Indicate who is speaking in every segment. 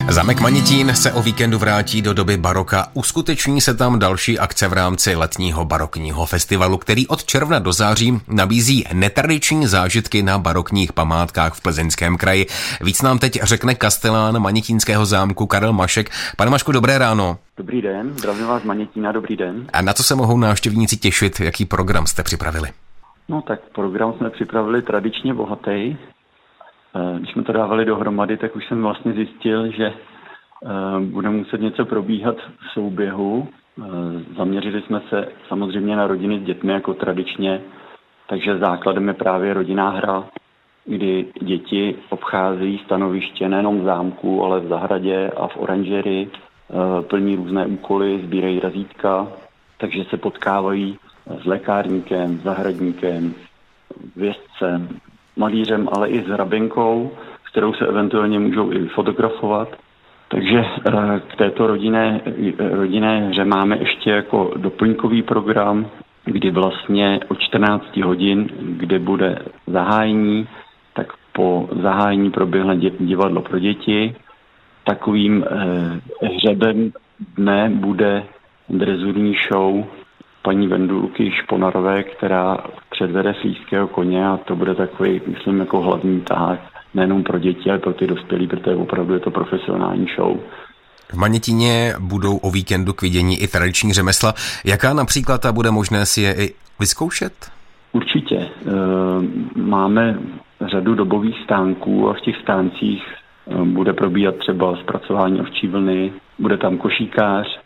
Speaker 1: Zámek Manětín se o víkendu vrátí do doby baroka. Uskuteční se tam další akce v rámci letního barokního festivalu, který od června do září nabízí netradiční zážitky na barokních památkách v Plzeňském kraji. Víc nám teď řekne kastelán Manětínského zámku Karel Mašek. Pane Mašku, dobré ráno.
Speaker 2: Dobrý den, zdravím vás z Manětína, dobrý den.
Speaker 1: A na co se mohou návštěvníci těšit? Jaký program jste připravili?
Speaker 2: No tak program jsme připravili tradičně bohatý. Když jsme to dávali dohromady, tak už jsem vlastně zjistil, že bude muset něco probíhat v souběhu. Zaměřili jsme se samozřejmě na rodiny s dětmi jako tradičně, takže základem je právě rodinná hra, kdy děti obcházejí stanoviště nejenom v zámku, ale v zahradě a v oranžerii, plní různé úkoly, sbírají razítka, takže se potkávají s lékárníkem, zahradníkem, vědcem, malířem, ale i s hraběnkou, s kterou se eventuálně můžou i fotografovat. Takže k této rodinné hře máme ještě jako doplňkový program, kdy vlastně o 14 hodin, kde bude zahájení, tak po zahájení proběhne divadlo pro děti. Takovým hřebem dne bude drezurní show paní Vendulky Šponarové, která předvede slízského koně, a to bude takový, myslím, jako hlavní tahák nejenom pro děti, ale pro ty dospělí, protože opravdu je to profesionální show.
Speaker 1: V Manětíně budou o víkendu k vidění i tradiční řemesla. Jaká například a bude možné si je i vyzkoušet?
Speaker 2: Určitě. Máme řadu dobových stánků a v těch stáncích bude probíhat třeba zpracování ovčí vlny, bude tam košíkář,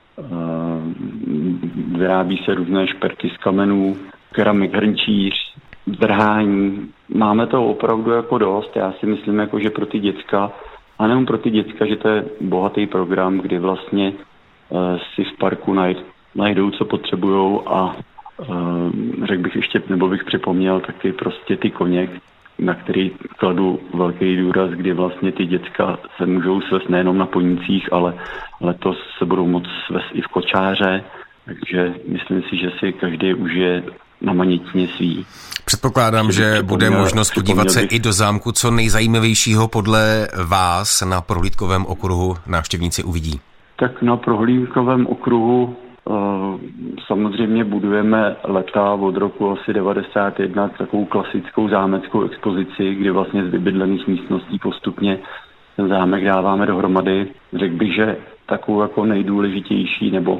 Speaker 2: vyrábí se různé šperky z kamenů, keramik, hrnčíř, drhání. Máme to opravdu jako dost. Já si myslím, jako, že pro ty děcka, a nejen pro ty děcka, že to je bohatý program, kdy vlastně si v parku najdou, co potřebujou, a řekl bych ještě, nebo bych připomněl taky prostě ty koně, na který kladu velký důraz, kdy vlastně ty děcka se můžou svést nejenom na ponících, ale letos se budou moct svést i v kočáře, takže myslím si, že si každý užije na Manětíně svý.
Speaker 1: Předpokládám, že bude možnost podívat se i do zámku. Co nejzajímavějšího podle vás na prohlídkovém okruhu návštěvníci uvidí?
Speaker 2: Tak na prohlídkovém okruhu samozřejmě budujeme leta od roku asi 91 takovou klasickou zámeckou expozici, kdy vlastně z vybydlených místností postupně ten zámek dáváme dohromady. Řekl bych, že takovou jako nejdůležitější nebo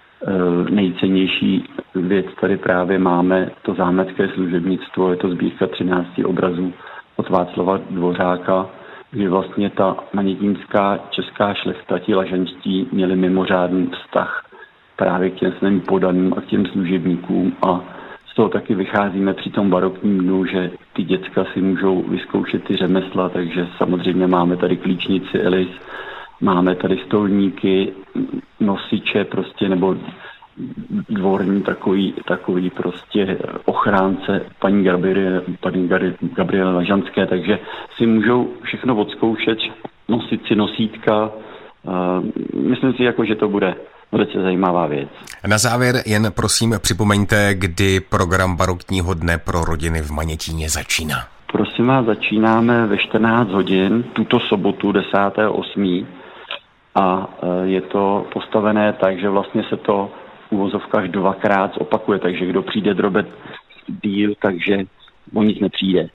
Speaker 2: nejcennější věc tady právě máme to zámecké služebnictvo, je to sbírka 13 obrazů od Václava Dvořáka, kdy vlastně ta manětínská česká šlechta, ti lažanští, měli mimořádný vztah právě k těm svým podaným a k těm služebníkům, a z toho taky vycházíme při tom barokním dnu, že ty děcka si můžou vyzkoušet ty řemesla, takže samozřejmě máme tady klíčnici Elis, máme tady stolníky, nosiče prostě, nebo dvorní takový prostě ochránce paní Gabriele Lažanské, takže si můžou všechno odzkoušet, nosit si nosítka. Myslím si, jako, že to bude velice zajímavá věc.
Speaker 1: Na závěr jen prosím připomeňte, kdy program barokního dne pro rodiny v Manětíně začíná.
Speaker 2: Prosím vás, začínáme ve 14 hodin, tuto sobotu 10.8. a je to postavené tak, že vlastně se to v uvozovkách dvakrát opakuje, takže kdo přijde drobet díl, takže o nic nepřijde.